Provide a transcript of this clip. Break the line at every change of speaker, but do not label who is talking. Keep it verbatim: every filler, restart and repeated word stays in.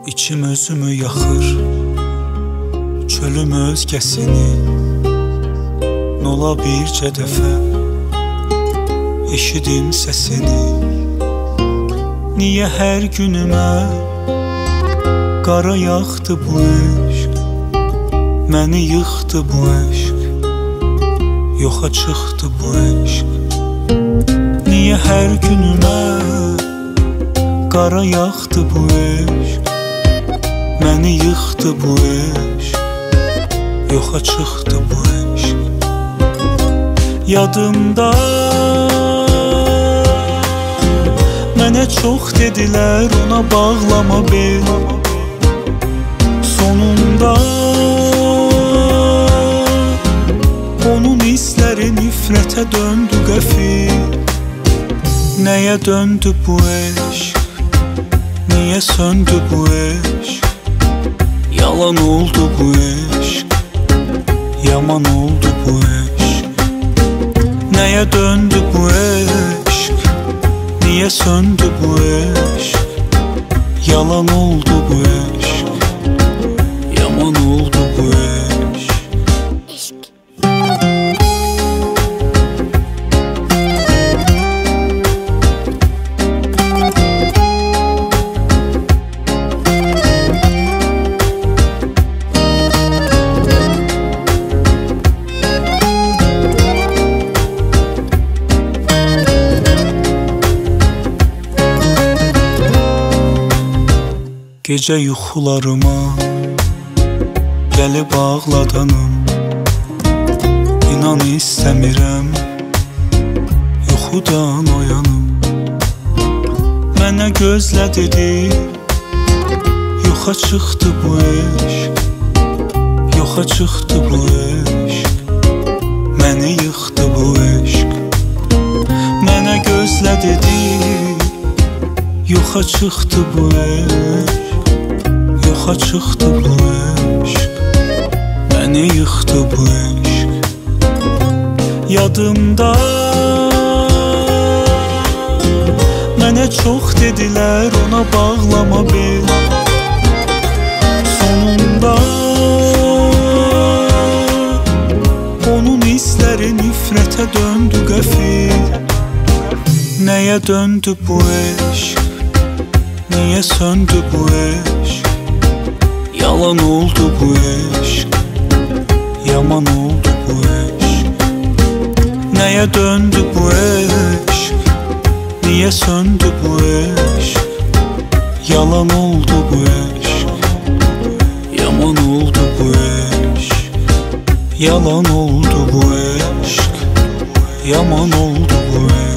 İçim özümü yaxır, çölüm özgəsini. Nola bircə dəfə eşidim səsini. Niyə hər günümə qara yaxdı bu eşq? Məni yıxdı bu eşq, yoxa çıxdı bu eşq. Niyə hər günümə qara yaxdı bu eşq? Məni yıxdı bu eşq, yoxa çıxdı bu eşq. Yadımda mənə çox dedilər, ona bağlama bel. Sonunda onun hisləri nifrətə döndü qəfil. Nəyə döndü bu eşq? Niyə söndü bu eşq? Yalan oldu bu eşq, yaman oldu bu eşq. Nəyə döndü bu eşq? Niyə söndü bu eşq? Yalan oldu bu eşq, yaman oldu bu eşq. Gecə yuxularıma gəlib ağladanım. İnan istəmirəm yuxudan oyanım. Mənə gözlə dedi, yoxa çıxdı bu eşq, yoxa çıxdı bu eşq. Məni yıxdı bu eşq. Mənə gözlə dedi, yoxa çıxdı bu eşq, yoxa çıxdı bu eşq. Məni yıxdı bu eşq. Yadımda mənə çox dedilər, ona bağlama bel. Sonunda onun hisləri nifrətə döndü qəfil. Nəyə döndü bu eşq? Niyə söndü bu eşq? Yalan oldu bu eşq, yaman oldu bu eşq. Nəyə döndü bu eşq? Niyə söndü bu eşq? Yalan oldu bu eşq, yaman oldu bu eşq. Yalan oldu bu eşq, yaman oldu bu eşq.